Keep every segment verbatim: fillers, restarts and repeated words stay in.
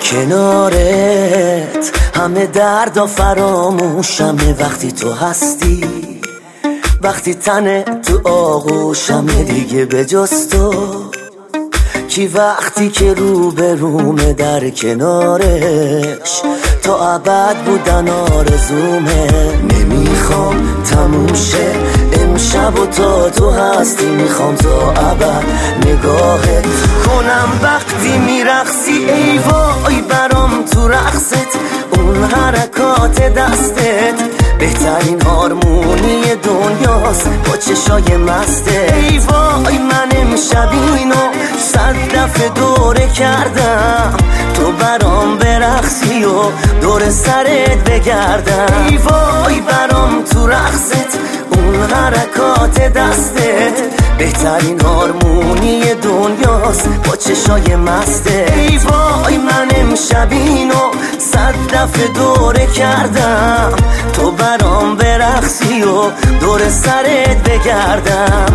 کنارت همه دردا فراموشمه وقتی تو هستی، وقتی تنه تو آغوشمه دیگه به جز تو کی، وقتی که رو به رومه در کنارش تا ابد بودن آرزومه. نمیخوام تموم شه امشب و تا تو هستی، میخوام تا ابد نگاهت کنم وقتی میرقصی. ای وای برام تو رقصت، اون حرکات دستت بهترین هارمونی دنیاست با چشای مسته. ای وای من امشب اینو صد دفعه دوره کردم، تو برام برقصی و دور سرت بگردم. ای وای برام تو رقصت، اون حرکات دستت بهترین هارمونی دنیاست با چشای مسته. ای وای من امشب اینو صد دفعه دوره کردم، تو برام برقصی و دور سرت بگردم.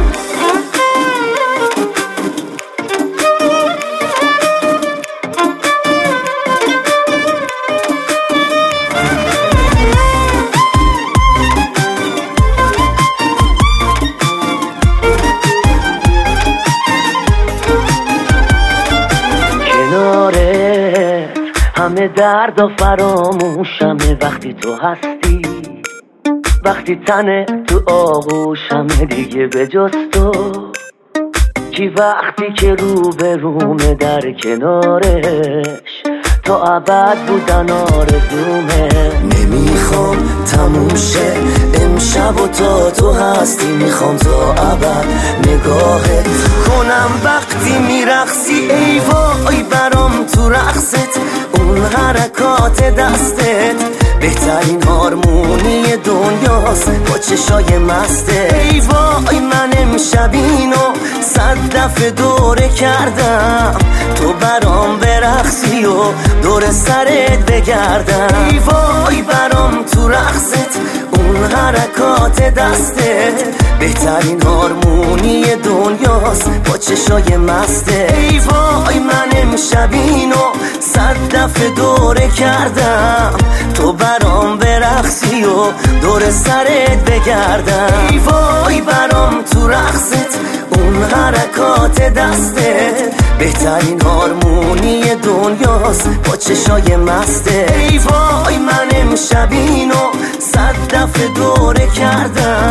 همه درد و فراموشمه وقتی تو هستی، وقتی تنه تو آغوشمه دیگه به جز تو کی، وقتی که رو به رومه در کنارش تا ابد بودن آرزومه. نمیخوام تموم شه امشب و تا تو هستی، میخوام تا ابد نگاهت کنم وقتی میرقصی. ای وای برام تو رقصت، اون حرکات دستت بهترین هارمونی دنیاست با چشای مسته. ای وای من امشب اینو صد دفعه دوره کردم، تو برام برقصی و دور سرت بگردم. ای وای برام تو رقصت، اون حرکات دستت بهترین هارمونی دنیاست با چشای مسته. ای وای من امشب اینو صد دفعه دوره کردم، تو برام برقصی و دور سرت بگردم. ای وای برام تو رقصت، اون حرکات دستت بهترین هارمونی دنیاست با چشای مسته. ای وای من امشب اینو صد دفعه دوره کردم،